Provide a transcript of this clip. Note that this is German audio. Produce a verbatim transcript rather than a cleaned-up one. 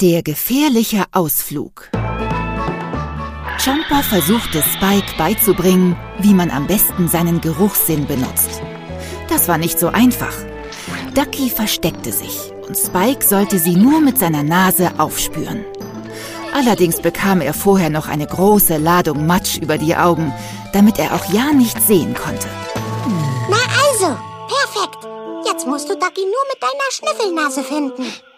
Der gefährliche Ausflug. Jumper versuchte Spike beizubringen, wie man am besten seinen Geruchssinn benutzt. Das war nicht so einfach. Ducky versteckte sich und Spike sollte sie nur mit seiner Nase aufspüren. Allerdings bekam er vorher noch eine große Ladung Matsch über die Augen, damit er auch ja nicht sehen konnte. Na also, perfekt. Jetzt musst du Ducky nur mit deiner Schnüffelnase finden.